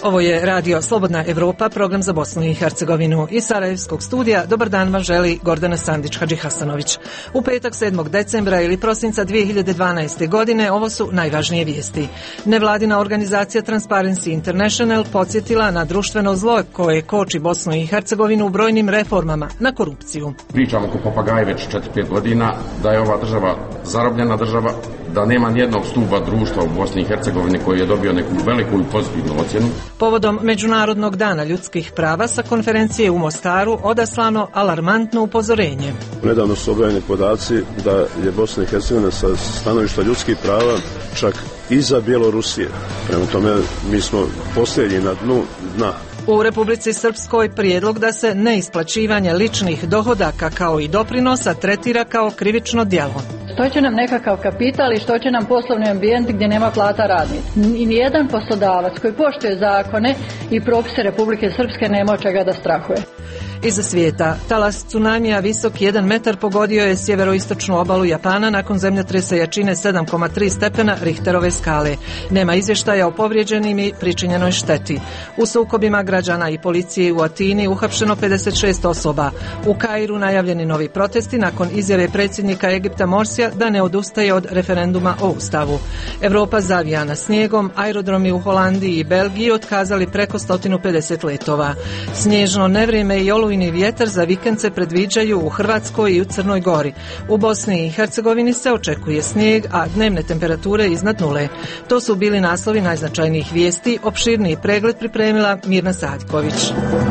Ovo je radio Slobodna Evropa, program za Bosnu i Hercegovinu. Iz Sarajevskog studija dobar dan vam želi Gordana Sandić-Hadžihasanović. U petak 7. decembra ili prosinca 2012. godine ovo su najvažnije vijesti. Nevladina organizacija Transparency International podsjetila na društveno zlo koje koči Bosnu i Hercegovinu u brojnim reformama, na korupciju. Pričamo ko papagaji već 4-5 godina da je ova država zarobljena država, da nema nijednog stuba društva u Bosni i Hercegovini koji je dobio neku veliku i pozitivnu ocjenu. Povodom Međunarodnog dana ljudskih prava sa konferencije u Mostaru odaslano alarmantno upozorenje. Nedavno su objavljeni podaci da je Bosna i Hercegovina sa stanovišta ljudskih prava čak iza Bjelorusije. Prema tome mi smo posljednji na dnu dna. U Republici Srpskoj prijedlog da se neisplaćivanje ličnih dohodaka kao i doprinosa tretira kao krivično djelo. Što će nam nekakav kapital i što će nam poslovni ambijent gdje nema plata radnika? I nijedan poslodavac koji poštuje zakone i propise Republike Srpske nema od čega da strahuje. Iza svijeta, talas tsunamija visok 1 metar pogodio je sjeveroistočnu obalu Japana nakon zemljotresa jačine 7,3 stepena Richterove skale. Nema izvještaja o povrijeđenim i pričinjenoj šteti. U sukobima građana i policije u Atini uhapšeno 56 osoba. U Kairu najavljeni novi protesti nakon izjave predsjednika Egipta Morsija da ne odustaje od referenduma o Ustavu. Evropa zavijana snijegom, aerodromi u Holandiji i Belgiji otkazali preko 150 letova. Snježno nevrijeme i olujni vjetar za vikend se predviđaju u Hrvatskoj i u Crnoj Gori. U Bosni i Hercegovini se očekuje snijeg, a dnevne temperature iznad nule. To su bili naslovi najznačajnijih vijesti. Opširniji pregled pripremila Mirna Sadiković.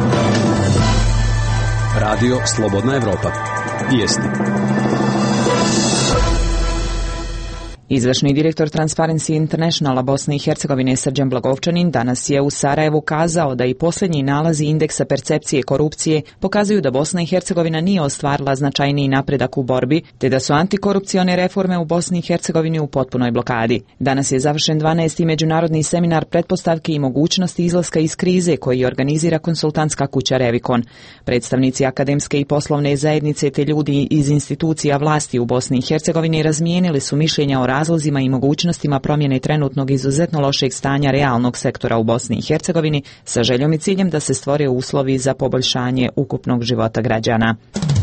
Radio Slobodna Evropa. Vijesti. Izvršni direktor Transparency Internationala Bosne i Hercegovine Srđan Blagovčanin danas je u Sarajevu kazao da i posljednji nalazi indeksa percepcije korupcije pokazuju da Bosna i Hercegovina nije ostvarila značajniji napredak u borbi, te da su antikorupcione reforme u Bosni i Hercegovini u potpunoj blokadi. Danas je završen 12. međunarodni seminar pretpostavki i mogućnosti izlaska iz krize koji organizira konsultantska kuća Revikon. Predstavnici akademske i poslovne zajednice te ljudi iz institucija vlasti u Bosni i Hercegovini razmijenili su mišljenja o razlozima i mogućnostima promjene trenutnog izuzetno lošeg stanja realnog sektora u Bosni i Hercegovini sa željom i ciljem da se stvore uslovi za poboljšanje ukupnog života građana.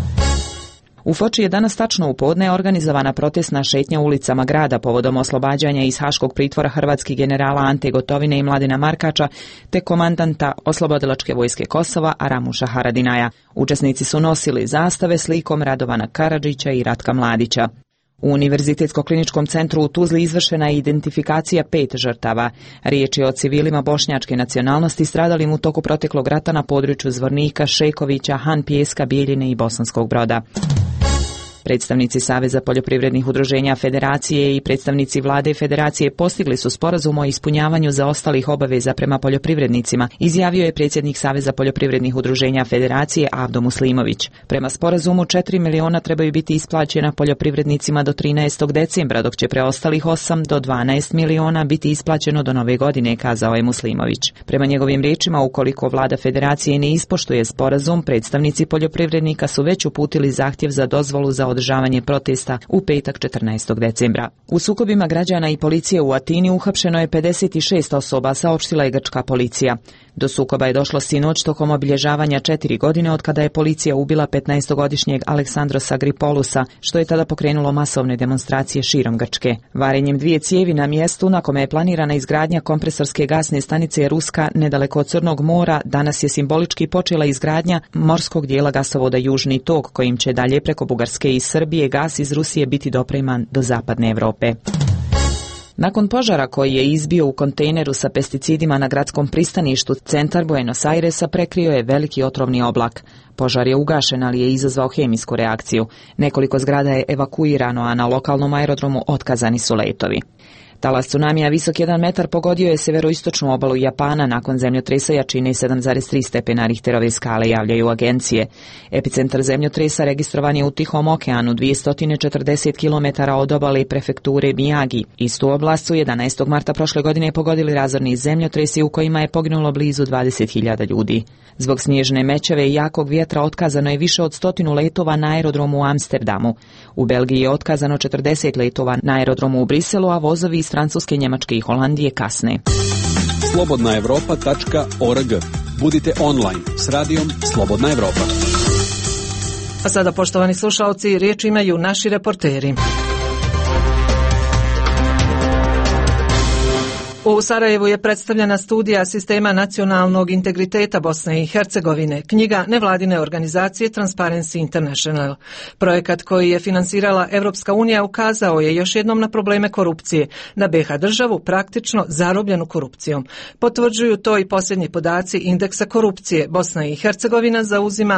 U Foči je danas tačno u podne organizovana protestna šetnja ulicama grada povodom oslobađanja iz haškog pritvora hrvatskih generala Ante Gotovine i Mladena Markača te komandanta Oslobodilačke vojske Kosova Aramuša Haradinaja. Učesnici su nosili zastave s likom Radovana Karadžića i Ratka Mladića. U Univerzitetsko-kliničkom centru u Tuzli izvršena je identifikacija 5 žrtava. Riječ je o civilima bošnjačke nacionalnosti stradalim u toku proteklog rata na području Zvornika, Šejkovića, Han Pijeska, Bijeljine i Bosanskog Broda. Predstavnici Saveza poljoprivrednih udruženja Federacije i predstavnici vlade Federacije postigli su sporazum o ispunjavanju zaostalih obaveza prema poljoprivrednicima, izjavio je predsjednik Saveza poljoprivrednih udruženja Federacije Avdo Muslimović. Prema sporazumu 4 miliona trebaju biti isplaćena poljoprivrednicima do 13. decembra, dok će preostalih 8 do 12 miliona biti isplaćeno do nove godine, kazao je Muslimović. Prema njegovim riječima, ukoliko vlada Federacije ne ispoštuje sporazum, predstavnici poljoprivrednika su već uputili zahtjev za dozvolu za održavanje protesta u petak 14. decembra. U sukobima građana i policije u Atini uhapšeno je 56 osoba, saopštila je grčka policija. Do sukoba je došlo sinoć tokom obilježavanja 4 godine od kada je policija ubila 15-godišnjeg Aleksandrosa Gripolusa, što je tada pokrenulo masovne demonstracije širom Grčke. Varenjem 2 cijevi na mjestu na kome je planirana izgradnja kompresorske gasne stanice Ruska nedaleko od Crnog mora, danas je simbolički počela izgradnja morskog dijela gasovoda Južni tok, kojim će dalje preko Bugarske i Srbije gas iz Rusije biti dopreman do zapadne Europe. Nakon požara koji je izbio u kontejneru sa pesticidima na gradskom pristaništu, centar Buenos Airesa prekrio je veliki otrovni oblak. Požar je ugašen, ali je izazvao hemijsku reakciju. Nekoliko zgrada je evakuirano, a na lokalnom aerodromu otkazani su letovi. Talas tsunamija visok 1 metar pogodio je severoistočnu obalu Japana nakon zemljotresa jačine 7,3 stepena Richterove skale, javljaju agencije. Epicentar zemljotresa registrovan je u Tihom okeanu 240 km od obale prefekture Miyagi. Istu oblast su 11. marta prošle godine pogodili razorni zemljotresi u kojima je poginulo blizu 20.000 ljudi. Zbog snježne mećave i jakog vjetra otkazano je više od 100 letova na aerodromu u Amsterdamu. U Belgiji je otkazano 40 letova na aerodromu u Briselu, a vozovi iz Francuske, Njemačke i Holandije kasne. slobodnaevropa.org. Budite online s radijom Slobodna Evropa. A sada, poštovani slušalci, riječ imaju naši reporteri. U Sarajevu je predstavljena studija sistema nacionalnog integriteta Bosne i Hercegovine, knjiga nevladine organizacije Transparency International. Projekat koji je finansirala Evropska unija ukazao je još jednom na probleme korupcije, na BiH državu praktično zarobljenu korupcijom. Potvrđuju to i posljednji podaci indeksa korupcije. Bosna i Hercegovina zauzima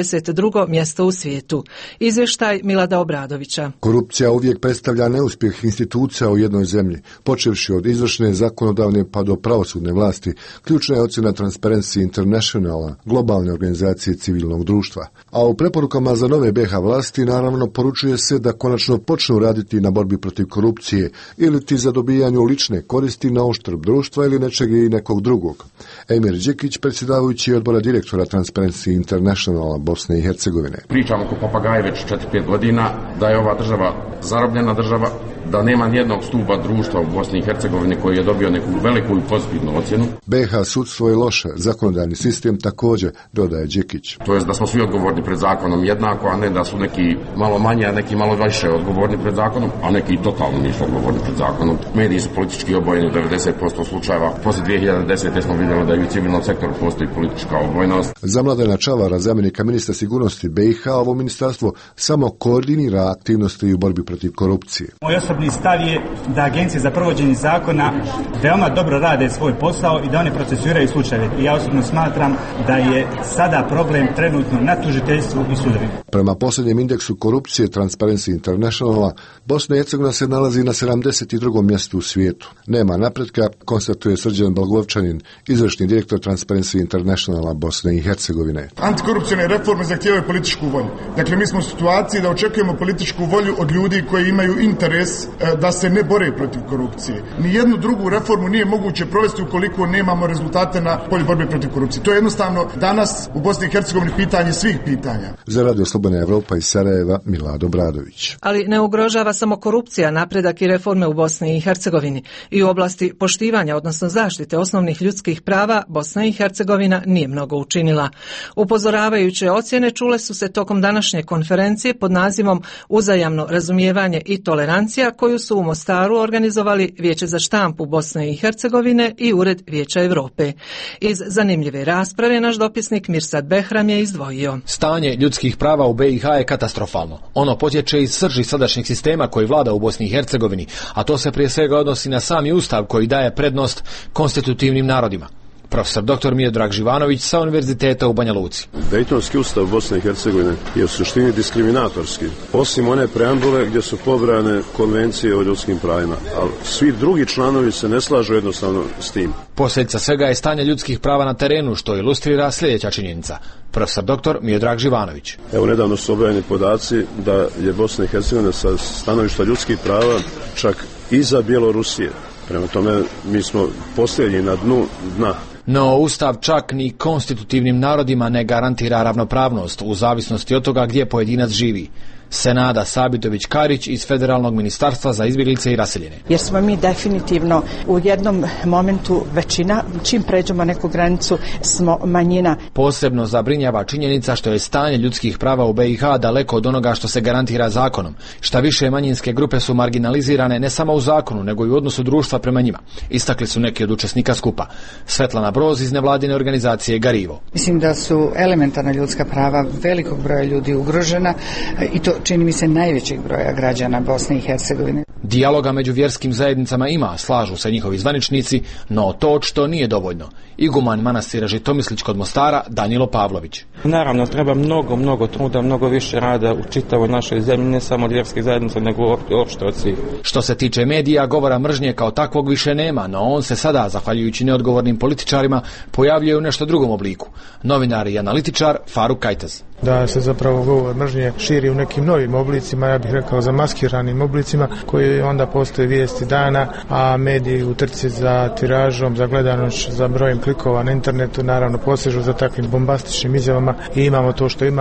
72. mjesto u svijetu. Izvještaj Milada Obradovića. Korupcija uvijek predstavlja neuspjeh institucija u jednoj zemlji, počevši od izvršne, zakonodavne pa do pravosudne vlasti. Ključna je ocjena Transparency Internationala, globalne organizacije civilnog društva. A u preporukama za nove BiH vlasti naravno poručuje se da konačno počnu raditi na borbi protiv korupcije ili ti za dobijanju lične koristi na uštrb društva ili nečeg i nekog drugog. Emir Đekić, predsjedavajući odbora direktora Transparency Internationala Bosne i Hercegovine. Pričamo ko papagaji već 4-5 godina da je ova država zarobljena država, da nema nijednog stupa društva u Bosni i Hercegovini koji je dobio neku veliku i pozitivnu ocjenu. BiH sudstvo je loše, zakonodavni sistem također, dodaje Đekić. To je da smo svi odgovorni pred zakonom jednako, a ne da su neki malo manje, a neki malo više odgovorni pred zakonom, a neki totalno nisu odgovorni pred zakonom. Mediji su politički obojeni u 90% slučajeva. Poslije 2010. smo vidjeli da i u civilnom sektoru postoji politička obojnost. Za Mladena Čavara, zamjenika ministra sigurnosti BiH, ovo ministarstvo samo koordinira aktivnosti u borbi protiv korupcije. Moj osobni stav je da agencije za provođenje zakona veoma dobro rade svoj posao i da oni procesuiraju slučajeve. I ja osobno smatram da je sada problem trenutno na tužiteljstvu i sudovima. Prema posljednjem indeksu korupcije Transparency Internationala, Bosna i Hercegovina se nalazi na 72. mjestu u svijetu. Nema napretka, konstatuje Srđan Blagovčanin, izvršni direktor Transparency Internationala Bosne i Hercegovine. Antikorupcijne reforme zahtijevaju političku volju. Dakle, mi smo u situaciji da očekujemo političku volju od ljudi koji imaju interes da se ne bore protiv korupcije. Nijednu drugu reformu nije moguće provesti ukoliko nemamo rezultate na polju borbe protiv korupcije. To je jednostavno danas u Bosni i Hercegovini pitanje svih pitanja. Za Radio Slobodna Evropa iz Sarajeva, Milad Obradović. Ali ne ugrožava samo korupcija napredak i reforme u Bosni i Hercegovini. I u oblasti poštivanja, odnosno zaštite osnovnih ljudskih prava, Bosna i Hercegovina nije mnogo učinila. Upozoravajuće ocjene čule su se tokom današnje konferencije pod nazivom Uzajamno razumijevanje i tolerancija, koju su u Mostaru organizovali Vijeće za štampu Bosne i Hercegovine i Ured Vijeća Europe. Iz zanimljive rasprave naš dopisnik Mirsad Behram je izdvojio. Stanje ljudskih prava u BiH je katastrofalno. Ono potječe iz srži sadašnjeg sistema koji vlada u Bosni i Hercegovini, a to se prije svega odnosi na sami ustav koji daje prednost konstitutivnim narodima. Profesor dr. Miodrag Živanović sa Univerziteta u Banja Luci. Dejtonski ustav Bosne i Hercegovine je u suštini diskriminatorski. Osim one preambule gdje su pobrane konvencije o ljudskim pravima, ali svi drugi članovi se ne slažu jednostavno s tim. Posljedica svega je stanje ljudskih prava na terenu, što ilustrira sljedeća činjenica. Profesor dr. Miodrag Živanović. Evo, nedavno su objavljeni podaci da je Bosna i Hercegovina sa stanovišta ljudskih prava čak iza Bjelorusije. Prema tome, mi smo posljednji na dnu dna. No, ustav čak ni konstitutivnim narodima ne garantira ravnopravnost u zavisnosti od toga gdje pojedinac živi. Senada Sabitović-Karić iz Federalnog ministarstva za izbjeglice i raseljene. Jer smo mi definitivno u jednom momentu većina, čim pređemo neku granicu smo manjina. Posebno zabrinjava činjenica što je stanje ljudskih prava u BiH daleko od onoga što se garantira zakonom. Šta više, manjinske grupe su marginalizirane ne samo u zakonu, nego i u odnosu društva prema njima. Istakli su neki od učesnika skupa. Svetlana Broz iz nevladine organizacije Garivo. Mislim da su elementarna ljudska prava velikog broja ljudi ugrožena i to čini mi se najvećeg broja građana Bosne i Hercegovine. Dijaloga među vjerskim zajednicama ima, slažu se njihovi zvaničnici, no to očito nije dovoljno. Iguman manastira Žitomislić kod Mostara, Danilo Pavlović. Naravno, treba mnogo truda, mnogo više rada u čitavoj našoj zemlji, ne samo od vjerskih zajednica, nego uopšte od svih. Što se tiče medija, govora mržnje kao takvog više nema, no on se sada, zahvaljujući neodgovornim političarima, pojavljuje u nešto drugom obliku. Novinar i analitičar Faruk Kajtaz. Da se zapravo govor mržnje širi u nekim novim oblicima, ja bih rekao zamaskiranim oblicima, koji onda postoje vijesti dana, a mediji u trci za tiražom, za gledanošću, za brojem klikova na internetu naravno posežu za takvim bombastičnim izjavama i imamo to što imamo.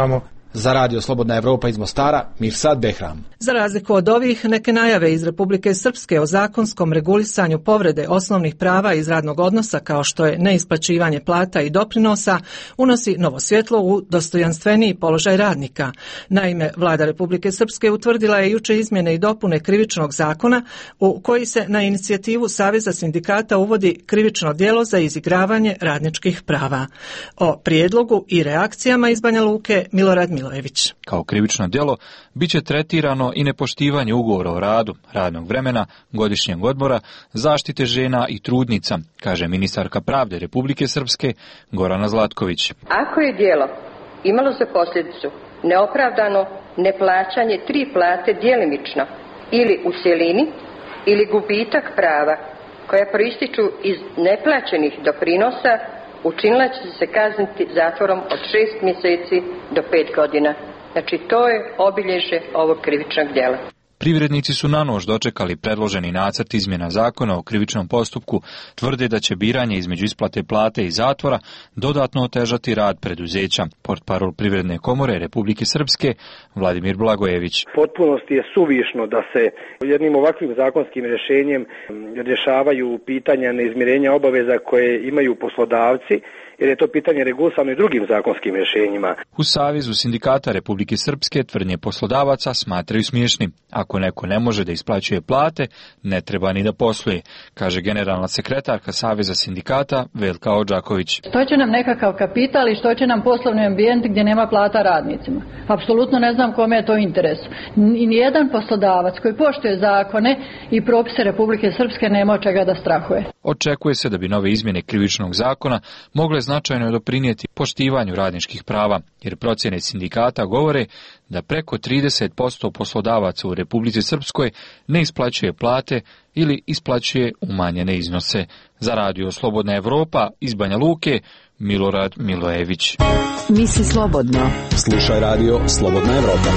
Za Radio Slobodna Evropa iz Mostara, Mirsad Behram. Za razliku od ovih, neke najave iz Republike Srpske o zakonskom regulisanju povrede osnovnih prava iz radnog odnosa, kao što je neisplaćivanje plata i doprinosa, unosi novo svjetlo u dostojanstveniji položaj radnika. Naime, vlada Republike Srpske utvrdila je juče izmjene i dopune krivičnog zakona u koji se na inicijativu Saveza sindikata uvodi krivično djelo za izigravanje radničkih prava. O prijedlogu i reakcijama iz Banja Luke Milorad Milojević. Kao krivično djelo biće tretirano i nepoštivanje ugovora o radu, radnog vremena, godišnjeg odmora, zaštite žena i trudnica, kaže ministarka pravde Republike Srpske Gorana Zlatković. Ako je djelo imalo za posljedicu neopravdano neplaćanje 3 plate djelimično ili u cjelini ili gubitak prava koja proističu iz neplaćenih doprinosa, učinilac će se kazniti zatvorom od 6 mjeseci do 5 godina. Znači, to je obilježje ovog krivičnog djela. Privrednici su na nož dočekali predloženi nacrt izmjena zakona o krivičnom postupku, tvrde da će biranje između isplate plate i zatvora dodatno otežati rad preduzeća. Portparol Privredne komore Republike Srpske Vladimir Blagojević. Potpunosti je suvišno da se jednim ovakvim zakonskim rješenjem rješavaju pitanja neizmirenja obaveza koje imaju poslodavci, jer je to pitanje regulisano i drugim zakonskim rješenjima. U Savezu sindikata Republike Srpske tvrdnje poslodavaca smatraju smiješnim. Ako neko ne može da isplaćuje plate, ne treba ni da posluje, kaže generalna sekretarka Saveza sindikata Velka Odžaković. Što će nam nekakav kapital i što će nam poslovni ambijent gdje nema plata radnicima? Apsolutno ne znam kome je to interes. I nijedan poslodavac koji poštuje zakone i propise Republike Srpske nema od čega da strahuje. Očekuje se da bi nove izmjene krivičnog zakona mogle značajno doprinijeti poštivanju radničkih prava, jer procjene sindikata govore da preko 30% poslodavaca u Republici Srpskoj ne isplaćuje plate ili isplaćuje umanjene iznose. Za Radio Slobodna Evropa iz Banja Luke, Milorad Milojević. Misli slobodno. Slušaj Radio Slobodna Evropa.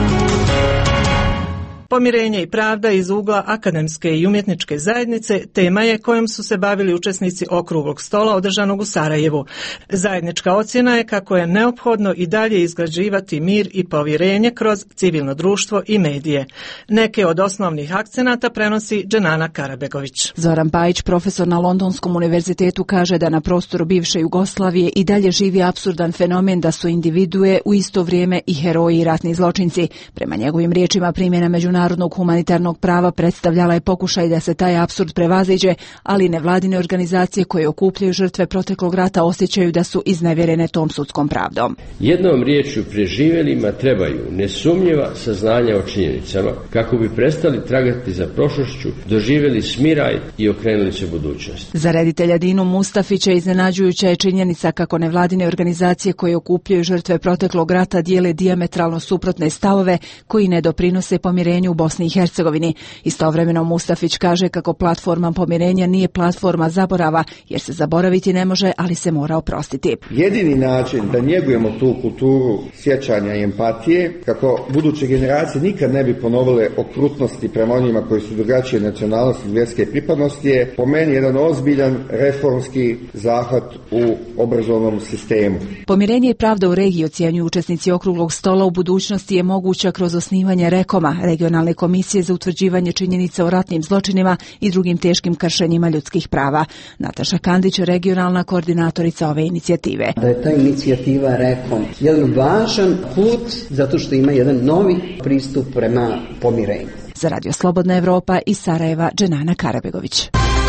Pomirenje i pravda iz ugla akademske i umjetničke zajednice tema je kojom su se bavili učesnici okruglog stola održanog u Sarajevu. Zajednička ocjena je kako je neophodno i dalje izgrađivati mir i povjerenje kroz civilno društvo i medije. Neke od osnovnih akcenata prenosi Dženana Karabegović. Zoran Pajić, profesor na Londonskom univerzitetu, kaže da na prostoru bivše Jugoslavije i dalje živi apsurdan fenomen da su individue u isto vrijeme i heroji i ratni zločinci. Prema njegovim riječima, primjena međunarodnog humanitarnog prava predstavljala je pokušaj da se taj apsurd prevaziđe, ali nevladine organizacije koje okupljaju žrtve proteklog rata osjećaju da su iznevjerene tom sudskom pravdom. Jednom riječju, preživjelima trebaju nesumnjiva saznanja o činjenicama kako bi prestali tragati za prošlošću, doživjeli smiraj i okrenuli se budućnosti. Za reditelja Dinu Mustafića iznenađujuća je činjenica kako nevladine organizacije koje okupljaju žrtve proteklog rata dijele dijametralno suprotne stavove koji ne doprinose pomirenju u Bosni i Hercegovini. Istovremeno Mustafić kaže kako platforma pomirenja nije platforma zaborava, jer se zaboraviti ne može, ali se mora oprostiti. Jedini način da njegujemo tu kulturu sjećanja i empatije, kako buduće generacije nikad ne bi ponovile okrutnosti prema onima koji su drugačije nacionalnosti i vjerske pripadnosti, je po meni jedan ozbiljan reformski zahvat u obrazovnom sistemu. Pomirenje i pravda u regiji, ocjenjuju učesnici okruglog stola, u budućnosti je moguća kroz osnivanje REKOM-a, Regionalne komisije za utvrđivanje činjenica o ratnim zločinima i drugim teškim kršenjima ljudskih prava. Nataša Kandić, regionalna koordinatorica ove inicijative. Da je ta inicijativa REKOM jedan važan put zato što ima jedan novi pristup prema pomirenju. Za Radio Slobodna Evropa iz Sarajeva, Dženana Karabegović.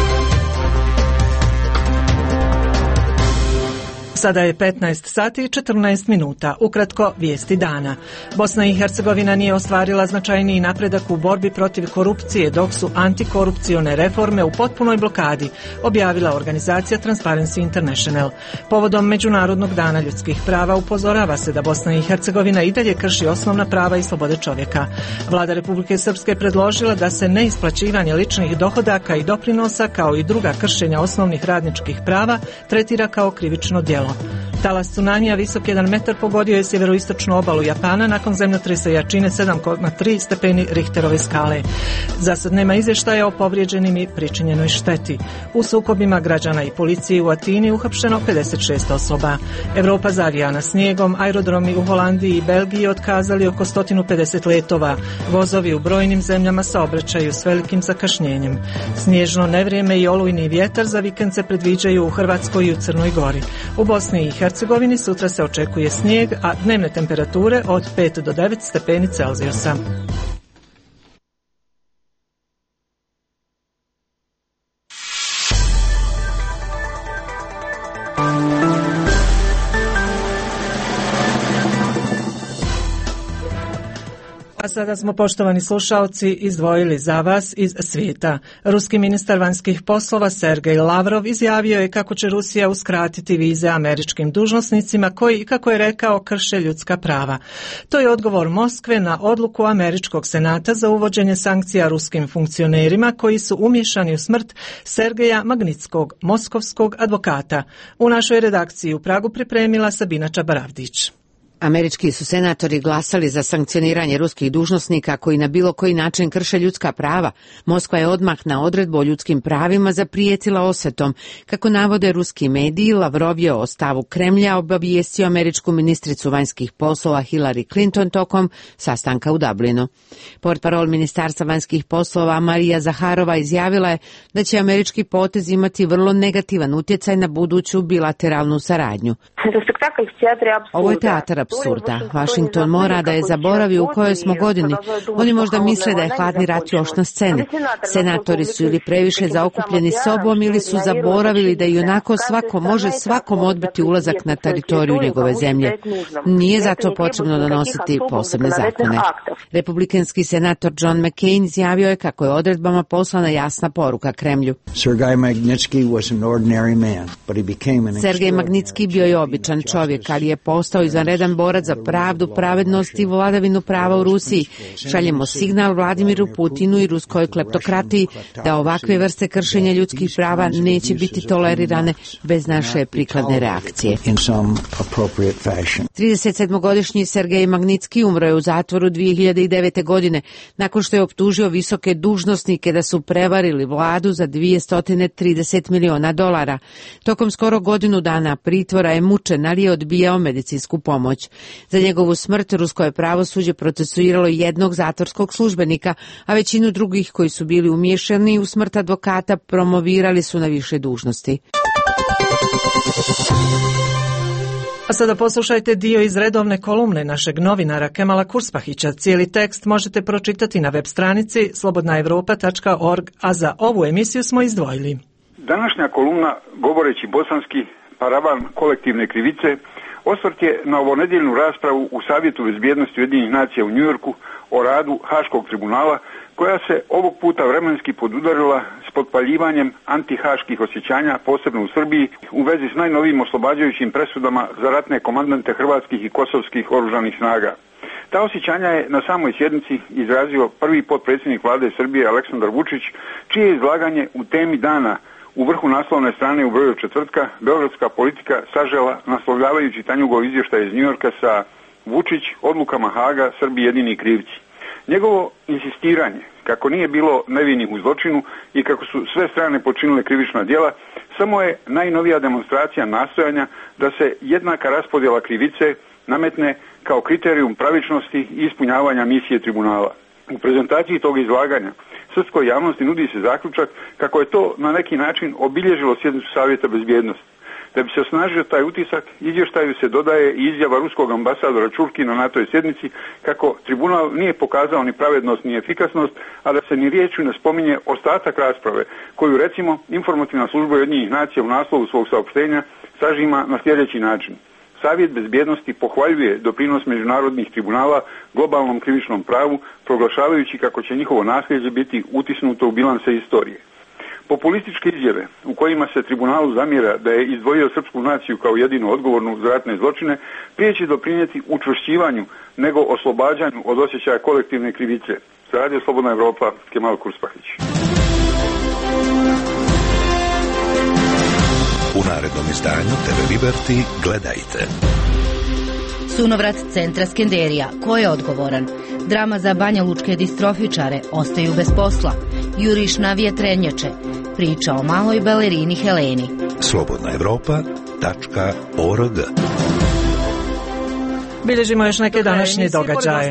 Sada je 15 sati i 14 minuta. Ukratko, vijesti dana. Bosna i Hercegovina nije ostvarila značajniji napredak u borbi protiv korupcije, dok su antikorupcione reforme u potpunoj blokadi, objavila organizacija Transparency International. Povodom Međunarodnog dana ljudskih prava upozorava se da Bosna i Hercegovina i dalje krši osnovna prava i slobode čovjeka. Vlada Republike Srpske predložila da se neisplaćivanje ličnih dohodaka i doprinosa, kao i druga kršenja osnovnih radničkih prava, tretira kao krivično djelo. Talas tsunamija visok 1 metar pogodio je sjeveroistočnu obalu Japana nakon zemljotresa jačine 7,3 stepeni Richterove skale. Za sad nema izvještaja o povrijeđenim i pričinjenoj šteti. U sukobima građana i policiji u Atini uhapšeno 56 osoba. Europa zavijana snijegom, aerodromi u Holandiji i Belgiji otkazali oko 150 letova. Vozovi u brojnim zemljama saobraćaju s velikim zakašnjenjem. Snježno nevrijeme i olujni vjetar za vikend se predviđaju u Hrvatskoj i u Crnoj Gori. U Bosni i Hercegovini sutra se očekuje snijeg, a dnevne temperature od 5 do 9 stepeni Celzijusa. A sada smo, poštovani slušalci, izdvojili za vas iz svijeta. Ruski ministar vanjskih poslova Sergej Lavrov izjavio je kako će Rusija uskratiti vize američkim dužnosnicima koji, kako je rekao, krše ljudska prava. To je odgovor Moskve na odluku američkog senata za uvođenje sankcija ruskim funkcionerima koji su umiješani u smrt Sergeja Magnitskog, moskovskog advokata. U našoj redakciji u Pragu pripremila Sabina Čabaravdić. Američki su senatori glasali za sankcioniranje ruskih dužnosnika koji na bilo koji način krše ljudska prava. Moskva je odmah na odredbu o ljudskim pravima zaprijetila osvetom. Kako navode ruski mediji, Lavrov je o stavu Kremlja obavijestio američku ministricu vanjskih poslova Hillary Clinton tokom sastanka u Dublinu. Portparol Ministarstva vanjskih poslova Marija Zaharova izjavila je da će američki potez imati vrlo negativan utjecaj na buduću bilateralnu saradnju. Ovo je teatar apsurda. Washington mora da je zaboravi u kojoj smo godini. Oni možda misle da je hladni rat još na sceni. Senatori su ili previše zaokupljeni sobom ili su zaboravili da i onako svako može svakom odbiti ulazak na teritoriju njegove zemlje. Nije zato potrebno donositi posebne zakone. Republikanski senator John McCain izjavio je kako je odredbama poslana jasna poruka Kremlju. Sergej Magnitski bio je običan čovjek, ali je postao izvanredan borac za pravdu, pravednost i vladavinu prava u Rusiji. Šaljemo signal Vladimiru Putinu i ruskoj kleptokratiji da ovakve vrste kršenja ljudskih prava neće biti tolerirane bez naše prikladne reakcije. 37-godišnji Sergej Magnitski umro je u zatvoru 2009. godine nakon što je optužio visoke dužnosnike da su prevarili vladu za $230 miliona. Tokom skoro godinu dana pritvora je mučen, ali je odbijao medicinsku pomoć. Za njegovu smrt rusko je pravosuđe procesuiralo jednog zatvorskog službenika, a većinu drugih koji su bili umiješani u smrt advokata promovirali su na više dužnosti. A sada poslušajte dio iz redovne kolumne našeg novinara Kemala Kurspahića. Cijeli tekst možete pročitati na web stranici slobodnaevropa.org, a za ovu emisiju smo izdvojili. Današnja kolumna, govoreći bosanski, paravan kolektivne krivice, osvrt je na ovonedjeljnu raspravu u Savjetu bezbjednosti Ujedinjenih nacija u Njujorku o radu Haškog tribunala, koja se ovog puta vremenski podudarila s potpaljivanjem antihaških osjećanja, posebno u Srbiji, u vezi s najnovijim oslobađajućim presudama za ratne komandante hrvatskih i kosovskih oružanih snaga. Ta osjećanja je na samoj sjednici izrazio prvi potpredsjednik vlade Srbije Aleksandar Vučić, čije izlaganje u temi dana u vrhu naslovne strane u broju četvrtka beogradska politika sažela naslovljavajući Tanjugov izvještaj iz Njujorka sa Vučić, odlukama Haga, Srbi jedini krivci. Njegovo insistiranje kako nije bilo nevinih u zločinu i kako su sve strane počinile krivična djela samo je najnovija demonstracija nastojanja da se jednaka raspodjela krivice nametne kao kriterijum pravičnosti i ispunjavanja misije tribunala. U prezentaciji tog izlaganja srpskoj javnosti nudi se zaključak kako je to na neki način obilježilo sjednicu Savjeta bezbjednosti. Da bi se osnažio taj utisak, izvještaju se dodaje i izjava ruskog ambasadora Čurkina na toj sjednici kako tribunal nije pokazao ni pravednost ni efikasnost, a da se ni riječju ne spominje ostatak rasprave, koju recimo informativna služba Ujedinjenih nacija u naslovu svog saopštenja sažima na sljedeći način. Savjet bezbjednosti pohvaljuje doprinos međunarodnih tribunala globalnom krivičnom pravu, proglašavajući kako će njihovo nasljeđe biti utisnuto u bilanse istorije. Populističke izjave u kojima se tribunalu zamjera da je izdvojio srpsku naciju kao jedinu odgovornu za ratne zločine prije će doprinijeti učvršćivanju nego oslobađanju od osjećaja kolektivne krivice. Za Radio Slobodna Evropa, Kemal Kurspahić. U narednom izdanju TV Liberty gledajte. Sunovrat centra Skenderija. Ko je odgovoran? Drama za banjalučke distrofičare. Ostaju bez posla. Juriš na vjetrenjače. Priča o maloj balerini Heleni. slobodnaevropa.org. Bilježimo još neke današnje događaje.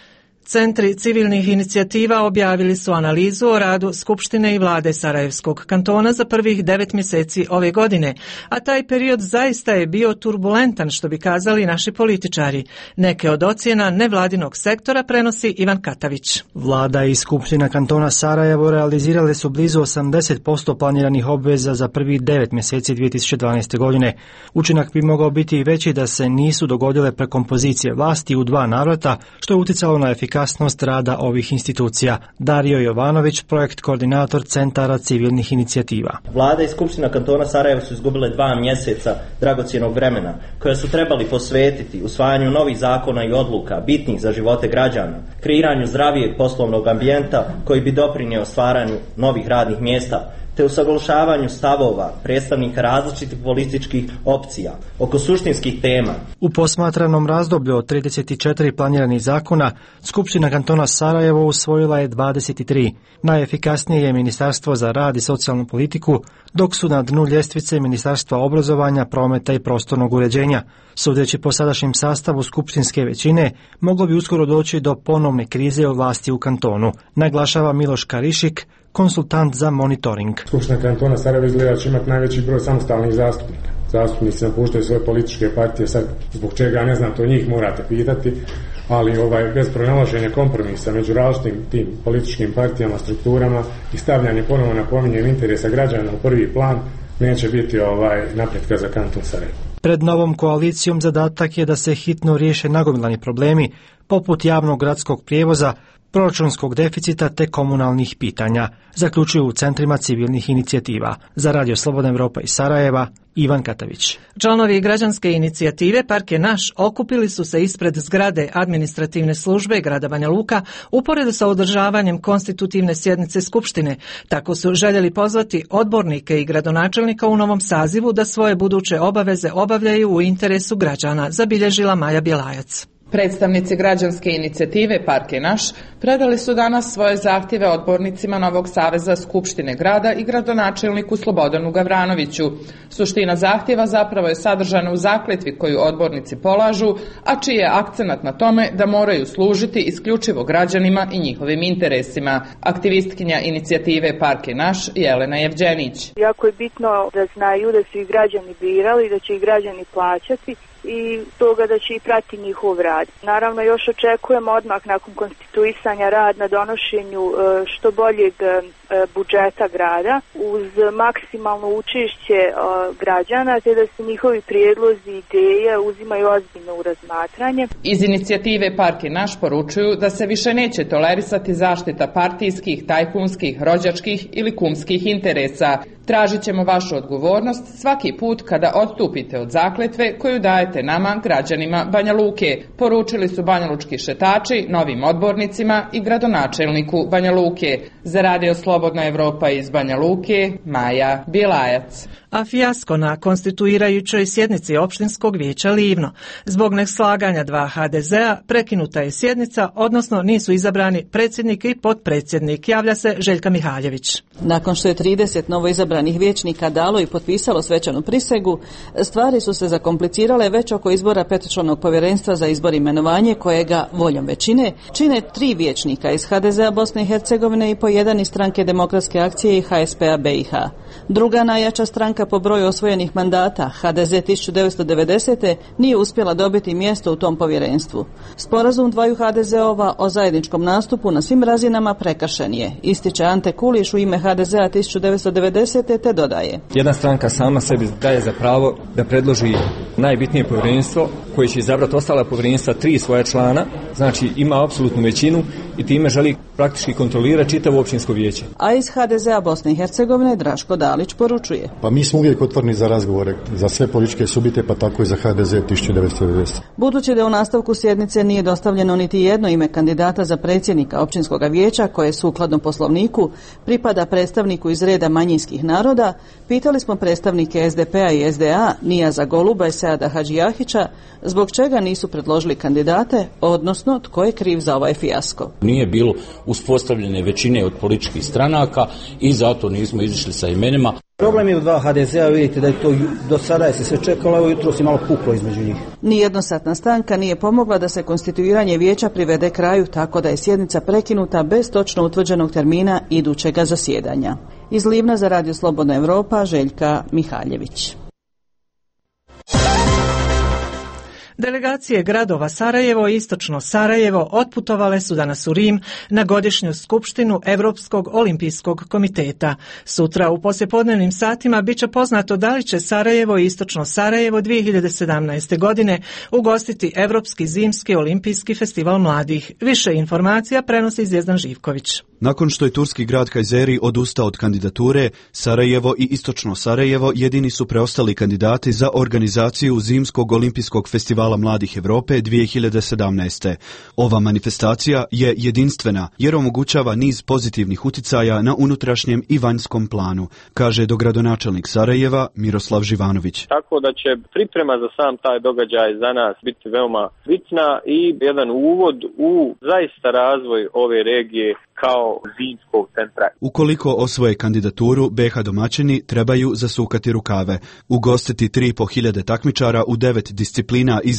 Centri civilnih inicijativa objavili su analizu o radu Skupštine i vlade Sarajevskog kantona za prvih 9 mjeseci ove godine, a taj period zaista je bio turbulentan, što bi kazali naši političari. Neke od ocjena nevladinog sektora prenosi Ivan Katavić. Vlada i Skupština kantona Sarajevo realizirale su blizu 80% planiranih obveza za prvih 9 mjeseci 2012. godine. Učinak bi mogao biti i veći da se nisu dogodile prekompozicije vlasti u 2 navrata, što je uticalo na efikasnost rada ovih institucija. Dario Jovanović, projekt koordinator centara civilnih inicijativa. Vlada i Skupština kantona Sarajevo su izgubile 2 mjeseca dragocjenog vremena, koje su trebali posvetiti usvajanju novih zakona i odluka bitnih za živote građana, kreiranju zdravijeg poslovnog ambijenta koji bi doprinio stvaranju novih radnih mjesta, te usaglašavanju stavova predstavnika različitih političkih opcija oko suštinskih tema. U posmatranom razdoblju od 34 planiranih zakona, Skupština kantona Sarajevo usvojila je 23. Najefikasnije je Ministarstvo za rad i socijalnu politiku, dok su na dnu ljestvice Ministarstva obrazovanja, prometa i prostornog uređenja. Sudeći po sadašnjem sastavu skupštinske većine, moglo bi uskoro doći do ponovne krize u vlasti u kantonu, naglašava Miloš Karišik, konsultant za monitoring. Skupština kantona Sarajevo izgleda će imati najveći broj samostalnih zastupnika. Zastupnici napuštaju svoje političke partije, sad zbog čega, ne znam, to njih morate pitati, ali bez pronalaženja kompromisa među različitim tim političkim partijama, strukturama i stavljanje ponovo na pominjanje interesa građana u prvi plan, neće biti napretka za kanton Sarajevo. Pred novom koalicijom zadatak je da se hitno riješe nagomilani problemi, poput javnog gradskog prijevoza, proračunskog deficita te komunalnih pitanja, zaključuju u centrima civilnih inicijativa. Za Radio Slobodna Evropa iz Sarajeva, Ivan Katavić. Članovi građanske inicijative Park je naš okupili su se ispred zgrade administrativne službe grada Banja Luka uporedo sa održavanjem konstitutivne sjednice Skupštine. Tako su željeli pozvati odbornike i gradonačelnika u novom sazivu da svoje buduće obaveze obavljaju u interesu građana, zabilježila Maja Bjelajac. Predstavnici građanske inicijative Park je naš predali su danas svoje zahtjeve odbornicima Novog saveza Skupštine grada i gradonačelniku Slobodanu Gavranoviću. Suština zahtjeva zapravo je sadržana u zakletvi koju odbornici polažu, a čiji je akcenat na tome da moraju služiti isključivo građanima i njihovim interesima. Aktivistkinja inicijative Park je naš, Jelena Jevđenić. Jako je bitno da znaju da su ih građani birali, da će ih građani plaćati i toga da će i prati njihov rad. Naravno, još očekujemo odmah nakon konstituisanja rad na donošenju što boljeg budžeta grada uz maksimalno učešće građana, te da se njihovi prijedlozi i ideje uzimaju ozbiljno u razmatranje. Iz inicijative Park je naš poručuju da se više neće tolerisati zaštita partijskih, tajkunskih, rođačkih ili kumskih interesa. Tražit ćemo vašu odgovornost svaki put kada odstupite od zakletve koju dajete nama, građanima Banja Luke, poručili su banjalučki šetači novim odbornicima i gradonačelniku Banja Luke. Za Radio Slobodna Evropa iz Banja Luke, Maja Bjelajac. A fijasko na konstituirajućoj sjednici opštinskog vijeća Livno. Zbog neslaganja 2 HDZ-a prekinuta je sjednica, odnosno nisu izabrani predsjednik i potpredsjednik, javlja se Željka Mihaljević. Nakon što je 30 novoizabranih vijećnika dalo i potpisalo svečanu prisegu, stvari su se zakomplicirale već oko izbora petočlanog povjerenstva za izbor i imenovanje, kojega voljom većine čine 3 vijećnika iz HDZ-a Bosne i Hercegovine i po 1 iz Stranke demokratske akcije i HSP-a BiH. Druga najjača stranka po broju osvojenih mandata, HDZ 1990. nije uspjela dobiti mjesto u tom povjerenstvu. Sporazum 2 HDZ-ova o zajedničkom nastupu na svim razinama prekršen je, ističe Ante Kuliš u ime HDZ-a 1990. te dodaje. Jedna stranka sama sebi daje za pravo da predloži najbitnije povjerenstvo koje će izabrati ostala povjerenstva 3 svoja člana, znači ima apsolutnu većinu i time želi praktički kontrolirati čitavo općinsko vijeće. A iz HDZ-a Bosne i Hercegovine Draško Dalić. Malić poručuje. Pa mi smo uvijek otvoreni za razgovore, za sve političke subjekte, pa tako i za HDZ 1990. Budući da u nastavku sjednice nije dostavljeno niti jedno ime kandidata za predsjednika općinskog vijeća, koje sukladno poslovniku pripada predstavniku iz reda manjinskih naroda, pitali smo predstavnike SDP-a i SDA, Nijaza Goluba i Seada Hadžijahića, zbog čega nisu predložili kandidate, odnosno tko je kriv za ovaj fijasko. Nije bilo uspostavljene većine od političkih stranaka i zato nismo izišli sa imenima. Problem je u dva HDZ-a, vidite da je to do sada je se sve čekalo, evo jutro si malo puklo između njih. Ni jednosatna stanka nije pomogla da se konstituiranje vijeća privede kraju, tako da je sjednica prekinuta bez točno utvrđenog termina idućega zasjedanja. Iz Livna za Radio Slobodna Evropa, Željka Mihaljević. Delegacije gradova Sarajevo i Istočno Sarajevo otputovale su danas u Rim na godišnju skupštinu Europskog olimpijskog komiteta. Sutra u poslijepodnevnim satima bit će poznato da li će Sarajevo i Istočno Sarajevo 2017. godine ugostiti Europski zimski olimpijski festival mladih. Više informacija prenosi Zvijezdan Živković. Nakon što je turski grad Kajzeri odustao od kandidature, Sarajevo i Istočno Sarajevo jedini su preostali kandidati za organizaciju Zimskog olimpijskog festivala mladih Europe 2017. Ova manifestacija je jedinstvena jer omogućava niz pozitivnih uticaja na unutrašnjem i vanjskom planu, kaže dogradonačelnik Sarajeva Miroslav Živanović. Tako da će priprema za sam taj događaj za nas biti veoma bitna i jedan uvod u zaista razvoj ove regije kao zimskog centra. Ukoliko osvoje kandidaturu, BiH domaćini trebaju zasukati rukave, ugostiti 3.500 takmičara u 9 disciplina iz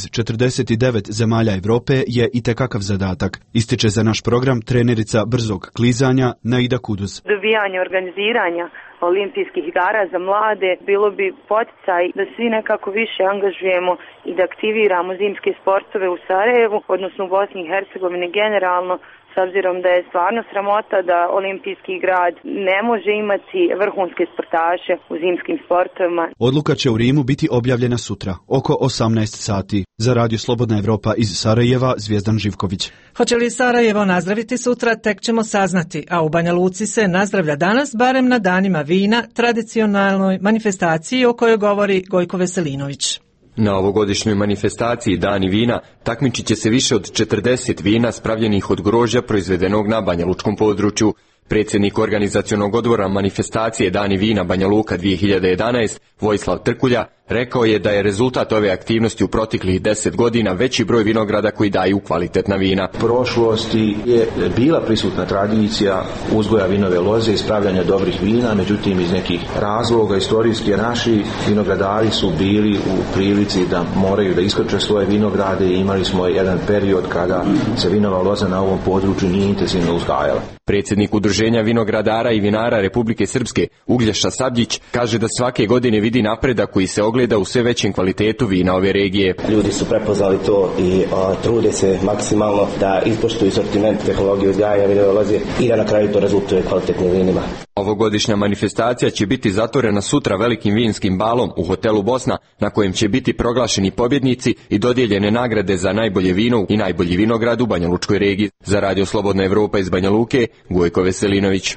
49 zemalja Europe je itekakav zadatak, ističe za naš program trenerica brzog klizanja Naida Kuduz. Dobijanje organiziranja olimpijskih igara za mlade bilo bi poticaj da svi nekako više angažujemo i da aktiviramo zimske sportove u Sarajevu, odnosno u Bosni i Hercegovini generalno, s obzirom da je stvarno sramota da olimpijski grad ne može imati vrhunske sportaše u zimskim sportovima. Odluka će u Rimu biti objavljena sutra, oko 18 sati. Za Radio Slobodna Evropa iz Sarajeva, Zvijezdan Živković. Hoće li Sarajevo nazdraviti sutra, tek ćemo saznati, a u Banja Luci se nazdravlja danas, barem na danima vina, tradicionalnoj manifestaciji o kojoj govori Gojko Veselinović. Na ovogodišnjoj manifestaciji Dani vina takmičit će se više od 40 vina spravljenih od grožđa proizvedenog na banjalučkom području. Predsjednik organizacionog odbora manifestacije Dani vina Banja Luka 2011, Vojislav Trkulja, rekao je da je rezultat ove aktivnosti u proteklih 10 godina veći broj vinograda koji daju kvalitetna vina. U prošlosti je bila prisutna tradicija uzgoja vinove loze i spravljanja dobrih vina, međutim iz nekih razloga istorijski naši vinogradari su bili u prilici da moraju da iskrče svoje vinograde i imali smo jedan period kada se vinova loza na ovom području nije intenzivno uzgajala. Predsjednik Udruženja vinogradara i vinara Republike Srpske, Uglješa Sabdjić, kaže da svake godine vidi napredak koji se ogleda u sve većem kvalitetu vina ove regije. Ljudi su prepoznali to i trude se maksimalno da ispoštuju sortiment tehnologije uzgajanja vinove loze i da na kraju to rezultuje kvalitetnim vinima. Ovogodišnja manifestacija će biti zatvorena sutra velikim vinskim balom u hotelu Bosna, na kojem će biti proglašeni pobjednici i dodijeljene nagrade za najbolje vino i najbolji vinograd u Banjalučkoj regiji. Za Radio Slobodna Evropa iz Banja Luke, Gojko Veselinović.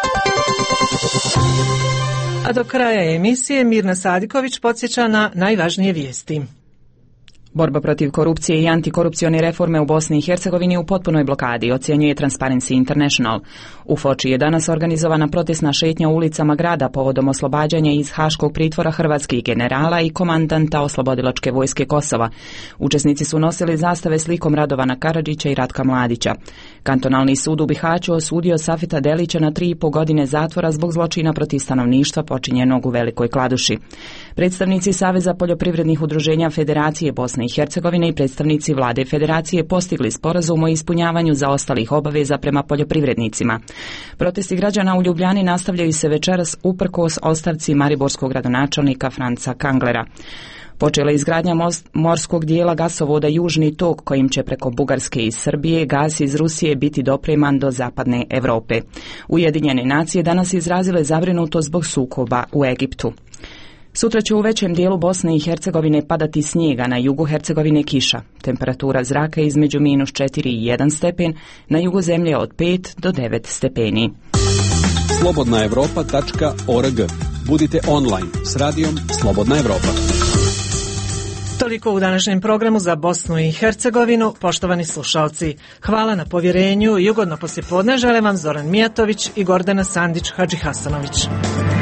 A do kraja emisije Mirna Sadiković podsjeća na najvažnije vijesti. Borba protiv korupcije i antikorupcione reforme u Bosni i Hercegovini u potpunoj blokadi, ocjenjuje Transparency International. U Foči je danas organizovana protestna šetnja ulicama grada povodom oslobađanja iz haškog pritvora hrvatskih generala i komandanta Oslobodilačke vojske Kosova. Učesnici su nosili zastave s likom Radovana Karadžića i Ratka Mladića. Kantonalni sud u Bihaću osudio Safita Delića na 3,5 godine zatvora zbog zločina protiv stanovništva počinjenog u Velikoj Kladuši. Predstavnici Saveza poljoprivrednih udruženja Federacije Bosne i Hercegovine i predstavnici vlade Federacije postigli sporazum o ispunjavanju zaostalih obaveza prema poljoprivrednicima. Protesti građana u Ljubljani nastavljaju se večeras uprkos ostavci mariborskog gradonačelnika Franca Kanglera. Počela je izgradnja morskog dijela gasovoda Južni tok kojim će preko Bugarske i Srbije gas iz Rusije biti dopreman do zapadne Europe. Ujedinjene nacije danas izrazile zabrinutost zbog sukoba u Egiptu. Sutra će u većem dijelu Bosne i Hercegovine padati snijega, na jugu Hercegovine kiša. Temperatura zraka između -4 i 1 stepen, na jugu zemlje od 5 do 9 stepeni. Slobodnaevropa.org Budite online s radijom Slobodna Evropa. Toliko u današnjem programu za Bosnu i Hercegovinu. Poštovani slušalci, hvala na povjerenju i ugodno poslijepodne žele vam Zoran Mijatović i Gordana Sandić Hadžihasanović.